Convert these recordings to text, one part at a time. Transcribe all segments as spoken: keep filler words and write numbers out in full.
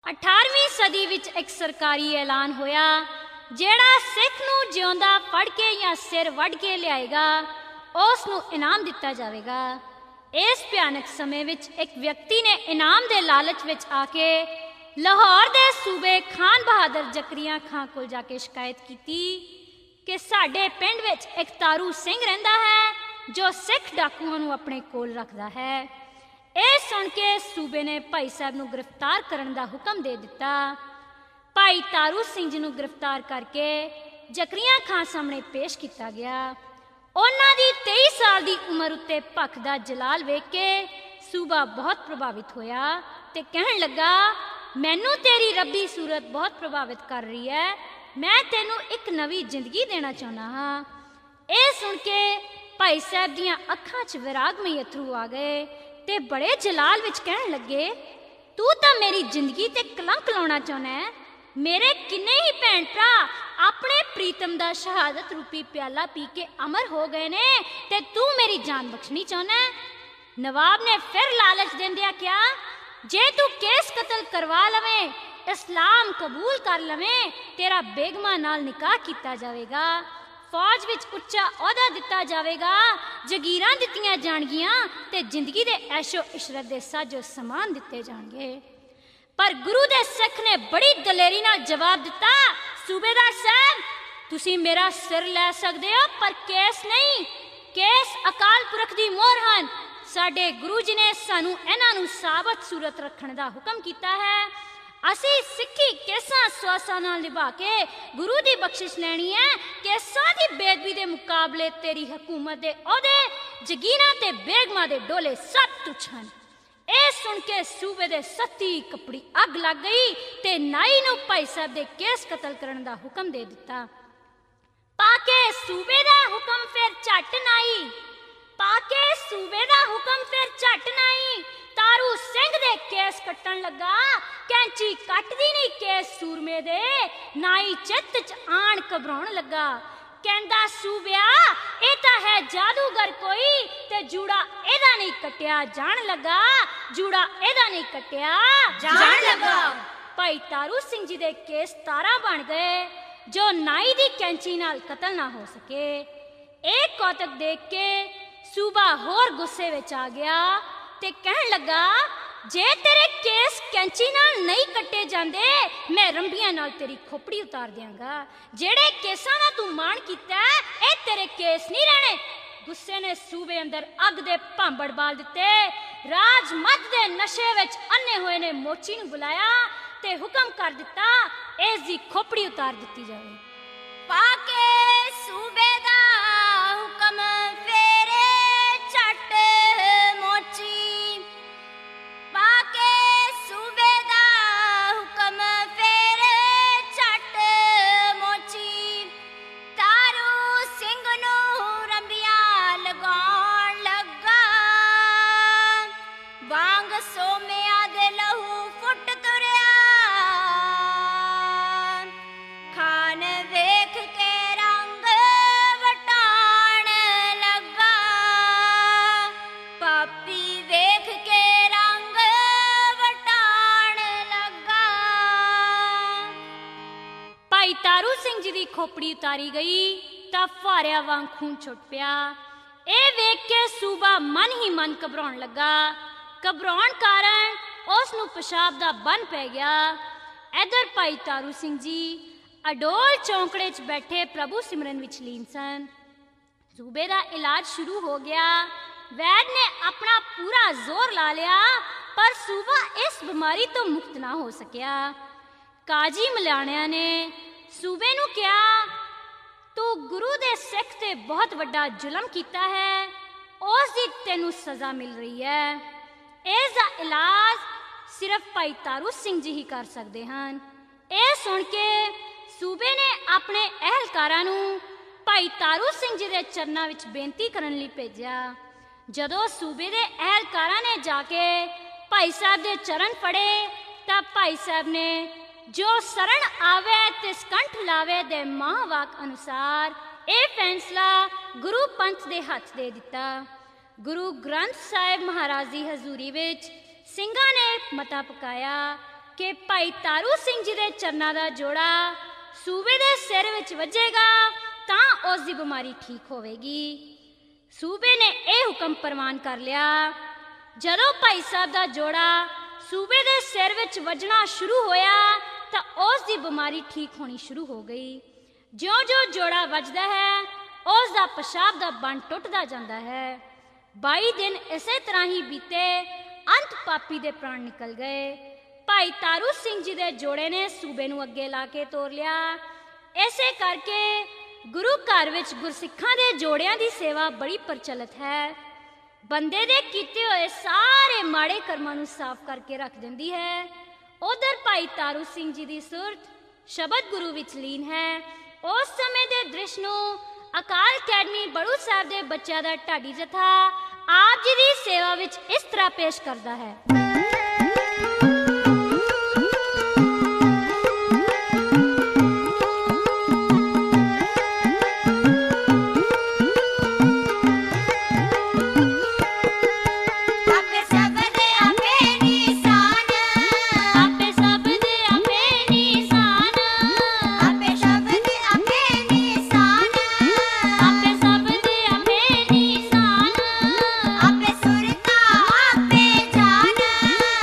अठारहवीं सदी विच एक सरकारी ऐलान होया, जेड़ा सिख नूं जिउंदा फड़ के या सिर वढ़ के लियाएगा उस नूं इनाम दिता जाएगा। इस भयानक समय विच एक व्यक्ति ने इनाम दे लालच विच आके लाहौर दे सूबे खान बहादुर जकरिया खां कोल जाके शिकायत की कि साडे पिंड विच एक तारू सिंह रहिंदा है जो सिख डाकुआं नूं अपने कोल रखदा है। ਇਹ सुन के सूबे ने भाई साहब नूं गिरफ्तार करने का हुक्म दे दिता। भाई तारू सिंह जी नूं गिरफ्तार करके जकरिया खां सामने पेश किया गया। उन्हां दी तेईस साल की उम्र उत्ते भखदा जलाल वेख के सूबा बहुत प्रभावित होया ते कहन लगा, मैनू तेरी रब्बी सूरत बहुत प्रभावित कर रही है, मैं तेनू एक नवी जिंदगी देना चाहना हाँ। यह सुन के भाई साहब दियां अखां च विरागमई अथरू आ गए ते बड़े जलाल विच कहन लगे, तू तो मेरी जिंदगी ते कलंक लाउणा चाहुंदा है। मेरे किन्ने ही भैन भरा अपने प्रीतम दा शहादत रूपी प्याला पी के अमर हो गए ने ते तू मेरी जान बख्शनी चाहुंदा है। नवाब ने फिर लालच देंदिया क्या, जे तू केस कतल करवा लवे, इस्लाम कबूल कर लवे, तेरा बेगमा नाल निकाह किया जाएगा, फौज विच उच्चा अहदा दिता जाएगा, जगीरां दित्तियां जाणगियां ते जिंदगी दे ऐशो इशरत दे साजो समान दिते जाणगे। पर गुरु दे सिख ने बड़ी दलेरी नाल जवाब दिता, सूबेदार साहब तुसीं मेरा सिर लै सकदे हो पर केस नहीं। केस अकाल पुरख दी मोहर हन। साडे गुरु जी ने सानू इन्हां नूं साबत सूरत रखण दा हुक्म कीता है। असी सिक्खी केसां स्वासां नाल निभा के गुरु दी बख्शिश लैनी है। केसां दी बेदबी दे मुकाबले तेरी हुकूमत दे ओहदे जगीरां ते बेगमां दे डोले सब तुच्छ हन। ए सुन के सूबे दे सत्ती कपड़ी अग लग गई ते नाई नूं भाई साहब दे केस कतल करन दा हुक्म दे दिता। पाके सूबे दा हुक्म फिर झट नाई, पाके सूबे दा हुक्म फिर झट नाई तारू सिंह दे केस कट्टन लगा। कैंची कटदी नहीं केस सूरमे दे, नाई चित च आण घबराउण लगा। कहंदा सूबिया ए तां है जादूगर कोई ते जूड़ा एदा नहीं कट्टिया जान लगा, जूड़ा एदा नहीं कट्टिया जान लगा। भाई तारू सिंह जी दे केस तारा बन गए जो नाई दी कैंची नाल कतल ना हो सके। एक कौतक देख के सूबा होर गुस्से विच आ गया ते कहन लगा, जे तेरे केस कैंची नाल नहीं कट्टे जांदे मैं रंबियां नाल तेरी खोपड़ी उतार दियांगा। जेड़े केसां दा तू मान कीता ए तेरे केस नहीं रहने। गुस्से ने सूबे अंदर अग दे भांबड़ बाल दिते। राजमत दे नशे विच अन्ने होए ने मोची नूं बुलाया ते हुक्म कर दिता, इस दी खोपड़ी उतार दिती जाए। पाके सूबे दा हुक्म फेरे झट मोची, पाके सूबे दा हुक्म फेरे झट मोची, तारू सिंह नूं रंबियां लगाउण लगा। वांग सोमिया दे लहू फुट तुरिया, खान वेख के रंग वटाण लगा, पापी वेख के रंग वटाण लगा। भाई तारू सिंह जी दी खोपड़ी उतारी गई तां फारिया वांग खून छुट पिया। ए वेख के सूबा मन ही मन घबराउण लगा। घबराउण कारण उस नूं पेशाब दा बन पै गया। इधर भाई तारू सिंह जी अडोल चौंकड़े च बैठे प्रभु सिमरन विच लीन सन। सूबे दा इलाज शुरू हो गया। वैद ने अपना पूरा जोर ला लिया पर सूबा इस बीमारी तो मुक्त ना हो सकिया। काजी मलाणिया ने सूबे नूं कहा, तू गुरु दे सिख ते बहुत वड्डा जुलम कीता है, उस दी तेनू सजा मिल रही है। इसका इलाज सिर्फ भाई तारू सिंह जी ही कर सकते हैं। यह सुन के सूबे ने अपने अहलकारां नूं भाई तारू सिंह जी के चरणों विच बेनती करने लई भेजा। जदों सूबे के अहलकारां ने जाके भाई साहब के चरण फड़े तां भाई साहब ने जो शरण आवे तिस कंठ लावे दे महावाक अनुसार यह फैसला गुरु पंथ के हथ दे दिता। गुरु ग्रंथ साहिब महाराज की हजूरी विच सिंघां ने मता पकाया ਕਿ ਭਾਈ ਤਾਰੂ ਸਿੰਘ ਜੀ ਦੇ ਚਰਨਾਂ ਦਾ ਜੋੜਾ ਸੂਬੇ ਦੇ ਸਿਰ ਵਿੱਚ ਵੱਜੇਗਾ ਤਾਂ ਉਸ ਦੀ ਬਿਮਾਰੀ ਠੀਕ ਹੋਵੇਗੀ। ਸੂਬੇ ਨੇ ਇਹ ਹੁਕਮ ਪ੍ਰਵਾਨ ਕਰ ਲਿਆ। ਜਦੋਂ ਭਾਈ ਸਾਹਿਬ ਦਾ ਜੋੜਾ ਸੂਬੇ ਦੇ ਸਿਰ ਵਿੱਚ ਵੱਜਣਾ ਸ਼ੁਰੂ ਹੋਇਆ ਤਾਂ ਉਸ ਦੀ ਬਿਮਾਰੀ ਠੀਕ ਹੋਣੀ ਸ਼ੁਰੂ ਹੋ ਗਈ। ਜਿਉਂ-ਜਿਉਂ ਜੋੜਾ ਵੱਜਦਾ ਹੈ ਉਸ ਦਾ ਪਿਸ਼ਾਬ ਦਾ ਬੰਨ ਟੁੱਟਦਾ ਜਾਂਦਾ ਹੈ। ਬਾਈ ਦਿਨ ਇਸੇ ਤਰ੍ਹਾਂ ਹੀ ਬੀਤੇ, ਅੰਤ ਪਾਪੀ ਦੇ ਪ੍ਰਾਣ ਨਿਕਲ ਗਏ। ਭਾਈ ਤਾਰੂ ਸਿੰਘ ਜੀ ਦੇ ਜੋੜੇ ਨੇ ਸੂਬੇ ਨੂੰ ਅੱਗੇ ਲਾ ਕੇ ਤੋਰ ਲਿਆ। ਇਸੇ ਕਰਕੇ ਗੁਰੂ ਘਰ ਵਿੱਚ ਗੁਰਸਿੱਖਾਂ ਦੇ ਜੋੜਿਆਂ ਦੀ ਸੇਵਾ ਬੜੀ ਪ੍ਰਚਲਿਤ ਹੈ। ਬੰਦੇ ਦੇ ਕੀਤੇ ਹੋਏ ਸਾਰੇ ਮਾੜੇ ਕਰਮਾਂ ਨੂੰ ਸਾਫ਼ ਕਰਕੇ ਰੱਖ ਦਿੰਦੀ ਹੈ। ਉਧਰ ਭਾਈ ਤਾਰੂ ਸਿੰਘ ਜੀ ਦੀ ਸੁਰਤ ਸ਼ਬਦ ਗੁਰੂ ਵਿੱਚ ਲੀਨ ਹੈ। ਉਸ ਸਮੇਂ ਦੇ ਦ੍ਰਿਸ਼ ਨੂੰ ਅਕਾਲ ਅਕੈਡਮੀ ਬੜੂ ਸਾਹਿਬ ਦੇ ਬੱਚਿਆਂ ਦਾ ਢਾਡੀ ਜਥਾ ਆਪ ਜੀ ਦੀ ਸੇਵਾ ਵਿੱਚ ਇਸ ਤਰ੍ਹਾਂ ਪੇਸ਼ ਕਰਦਾ ਹੈ। ਆਪੇ ਸੁਰਤਾ ਆਪੇ ਜਾਨ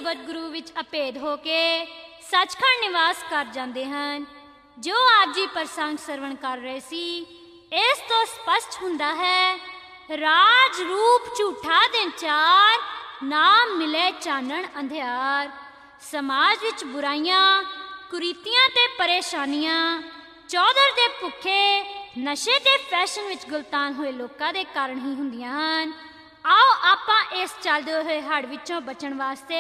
ਸ਼ਬਦ ਗੁਰੂ ਵਿੱਚ ਅਭੇਦ ਹੋ ਕੇ ਸੱਚਖੰਡ ਨਿਵਾਸ ਕਰ ਜਾਂਦੇ ਹਨ। ਜੋ ਆਪ ਜੀ ਪ੍ਰਸੰਗ ਸਰਵਣ ਕਰ ਰਹੇ ਸੀ, ਇਸ ਤੋਂ ਸਪਸ਼ਟ ਹੁੰਦਾ ਹੈ, ਰਾਜ ਰੂਪ ਝੂਠਾ ਦਿਨ ਚਾਰ, ਨਾ ਮਿਲੇ ਚਾਨਣ ਅੰਧਿਆਰ। ਸਮਾਜ ਵਿੱਚ ਬੁਰਾਈਆਂ, ਕੁਰੀਤੀਆਂ ਤੇ ਪਰੇਸ਼ਾਨੀਆਂ ਚੌਧਰ ਦੇ ਭੁੱਖੇ, ਨਸ਼ੇ ਤੇ ਫੈਸ਼ਨ ਵਿੱਚ ਗੁਲਤਾਨ ਹੋਏ ਲੋਕਾਂ ਦੇ ਕਾਰਨ ਹੀ ਹੁੰਦੀਆਂ ਹਨ। ਆਓ ਆਪਾਂ ਇਸ ਚੱਲਦੇ ਹੋਏ ਹੜ੍ਹ ਵਿੱਚੋਂ ਬਚਣ ਵਾਸਤੇ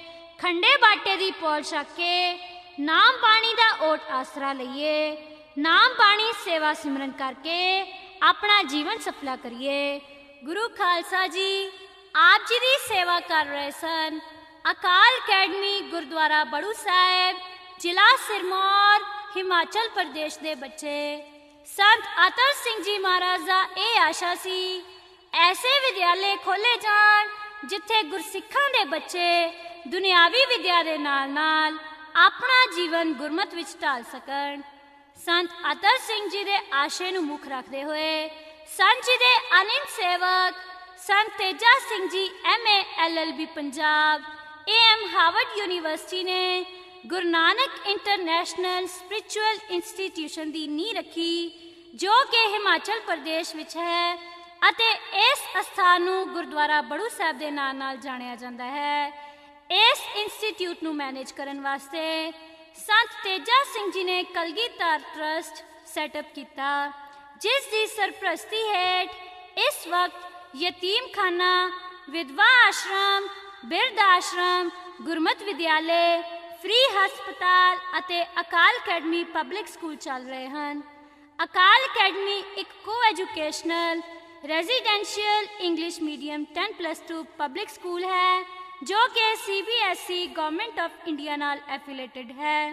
ਖੰਡੇ ਬਾਟੇ ਦੀ ਪੌਲ ਛਕ ਕੇ ਨਾਮ ਬਾਣੀ ਦਾ ਓਟ ਆਸਰਾ ਲਈਏ। ਨਾਮ ਬਾਣੀ ਸੇਵਾ ਸਿਮਰਨ ਕਰਕੇ ਆਪਣਾ ਜੀਵਨ ਸਫਲਾ ਕਰੀਏ। ਗੁਰੂ ਖਾਲਸਾ ਜੀ ਆਪ ਜੀ ਦੀ ਸੇਵਾ ਕਰ ਰਹੇ ਸਨ। ਅਕਾਲ ਅਕੈਡਮੀ ਗੁਰਦੁਆਰਾ ਬੜੂ ਸਾਹਿਬ, ਜ਼ਿਲ੍ਹਾ ਸਿਰਮੌਰ, ਹਿਮਾਚਲ ਪ੍ਰਦੇਸ਼ ਦੇ ਬੱਚੇ। ਸੰਤ ਅਤਰ ਸਿੰਘ ਜੀ ਮਹਾਰਾਜ ਦਾ ਇਹ ਆਸ਼ਾ ਸੀ, ਐਸੇ ਵਿਦਿਆਲੇ ਖੋਲ੍ਹੇ ਜਾਣ ਜਿੱਥੇ ਗੁਰਸਿੱਖਾਂ ਦੇ ਬੱਚੇ ਦੁਨਿਆਵੀ ਵਿਦਿਆ ਦੇ ਨਾਲ ਨਾਲ ਆਪਣਾ ਜੀਵਨ ਗੁਰਮਤ ਵਿੱਚ ਢਾਲ ਸਕਣ। ਸੰਤ ਅਤਰ ਸਿੰਘ ਜੀ ਦੇ ਆਸ਼ੇ ਨੂੰ ਮੁੱਖ ਰੱਖਦੇ ਹੋਏ ਸੰਤ ਜੀ ਦੇ ਅਨੰਤ ਸੇਵਕ ਸੰਤ Teja Singh ji M A L L B Punjab, A M Harvard University ਨੇ Guru Nanak international spiritual institution ਦੀ ਨੀਂਹ ਰੱਖੀ, ਜੋ ਕਿ ਹਿਮਾਚਲ ਪ੍ਰਦੇਸ਼ ਵਿੱਚ ਹੈ ਅਤੇ ਇਸ ਅਸਥਾਨ ਨੂੰ ਗੁਰਦੁਆਰਾ ਬੜੂ ਸਾਹਿਬ ਦੇ ਨਾਂ ਨਾਲ ਜਾਣਿਆ ਜਾਂਦਾ ਹੈ। ਇਸ ਇੰਸਟੀਟਿਊਟ ਨੂੰ ਮੈਨੇਜ ਕਰਨ ਵਾਸਤੇ ਸੰਤ ਤੇਜਾ ਸਿੰਘ ਜੀ ਨੇ ਕਲਗੀਧਰ ਟਰਸਟ ਸੈਟਅਪ ਕੀਤਾ, ਜਿਸ ਦੀ ਸਰਪ੍ਰਸਤੀ ਹੇਠ ਇਸ ਵਕਤ ਯਤੀਮਖਾਨਾ, ਵਿਧਵਾ ਆਸ਼ਰਮ, ਬਿਰਧ ਆਸ਼ਰਮ, ਗੁਰਮਤ ਵਿਦਿਆਲੇ, ਫ੍ਰੀ ਹਸਪਤਾਲ ਅਤੇ ਅਕਾਲ ਅਕੈਡਮੀ ਪਬਲਿਕ ਸਕੂਲ ਚੱਲ ਰਹੇ ਹਨ। ਅਕਾਲ ਅਕੈਡਮੀ ਇੱਕ co educational residential English medium ten plus two public school ਹੈ, ਜੋ ਕਿ C B S E government of India ਨਾਲ ਐਫੀਲੇਟਡ ਹੈ।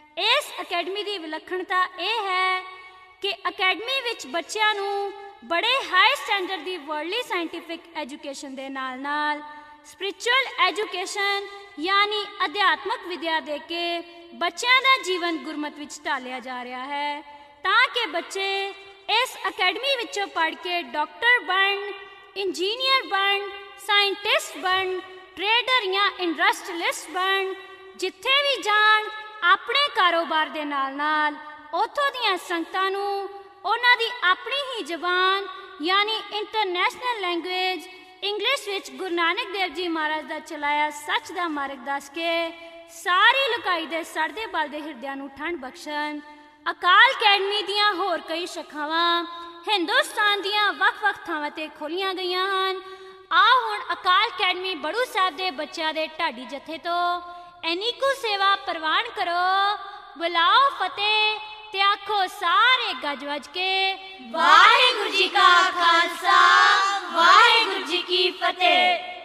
ਇਸ ਅਕੈਡਮੀ ਦੀ ਵਿਲੱਖਣਤਾ ਇਹ ਹੈ ਕਿ ਅਕੈਡਮੀ ਵਿੱਚ ਬੱਚਿਆਂ ਨੂੰ ਬੜੇ ਹਾਈ ਸਟੈਂਡਰਡ ਦੀ ਵਰਲਡਲੀ ਸਾਇੰਟੀਫਿਕ ਐਜੂਕੇਸ਼ਨ ਦੇ ਨਾਲ ਨਾਲ ਸਪਿਰਿਚੁਅਲ ਐਜੂਕੇਸ਼ਨ ਯਾਨੀ ਅਧਿਆਤਮਕ ਵਿਦਿਆ ਦੇ ਕੇ ਬੱਚਿਆਂ ਦਾ ਜੀਵਨ ਗੁਰਮਤ ਵਿੱਚ ਢਾਲਿਆ ਜਾ ਰਿਹਾ ਹੈ, ਤਾਂ ਕਿ ਬੱਚੇ ਇਸ ਅਕੈਡਮੀ ਵਿੱਚੋਂ ਪੜ੍ਹ ਕੇ ਡਾਕਟਰ ਬਣ, ਇੰਜੀਨੀਅਰ ਬਣ, ਸਾਇੰਟਿਸਟ ਬਣ, ਟ੍ਰੇਡਰ ਜਾਂ ਇੰਡਸਟਰੀਅਲਿਸਟ ਬਣ। ਜਿੱਥੇ ਵੀ ਜਾਣ ਆਪਣੇ ਕਾਰੋਬਾਰ ਦੇ ਨਾਲ ਨਾਲ ਉੱਥੋਂ ਦੀਆਂ ਸੰਗਤਾਂ ਨੂੰ ਉਹਨਾਂ ਦੀ ਆਪਣੀ ਹੀ ਜ਼ਬਾਨ ਯਾਨੀ ਇੰਟਰਨੈਸ਼ਨਲ ਲੈਂਗੁਏਜ ਇੰਗਲਿਸ਼ ਵਿੱਚ ਗੁਰੂ ਨਾਨਕ ਦੇਵ ਜੀ ਮਹਾਰਾਜ ਦਾ ਚਲਾਇਆ ਸੱਚ ਦਾ ਮਾਰਗ ਦੱਸ ਕੇ ਸਾਰੀ ਲੁਕਾਈ ਦੇ ਸੜਦੇ ਬਲਦੇ ਹਿਰਦਿਆਂ ਨੂੰ ਠੰਡ ਬਖਸ਼ਣ। ਅਕਾਲ ਅਕੈਡਮੀ ਦੀਆਂ ਹੋਰ ਕਈ ਸ਼ਾਖਾਵਾਂ ਹਿੰਦੁਸਤਾਨ ਦੀਆਂ ਵੱਖ-ਵੱਖ ਥਾਵਾਂ 'ਤੇ ਖੋਲ੍ਹੀਆਂ ਗਈਆਂ ਹਨ। ਆਓ ਹੁਣ ਅਕਾਲ ਅਕੈਡਮੀ ਬੜੂ ਸਾਹਿਬ ਦੇ ਬੱਚਿਆਂ ਦੇ ਢਾਡੀ ਜਥੇ ਤੋਂ ਐਨੀ ਕੁ ਸੇਵਾ ਪ੍ਰਵਾਨ ਕਰੋ। ਬੁਲਾਓ ਫਤਿਹ ਤੇ ਆਖੋ ਸਾਰੇ ਗੱਜ ਵੱਜ ਕੇ, ਵਾਹਿਗੁਰੂ ਜੀ ਕਾ ਖਾਲਸਾ, ਵਾਹਿਗੁਰੂ ਜੀ ਕੀ ਫਤਿਹ।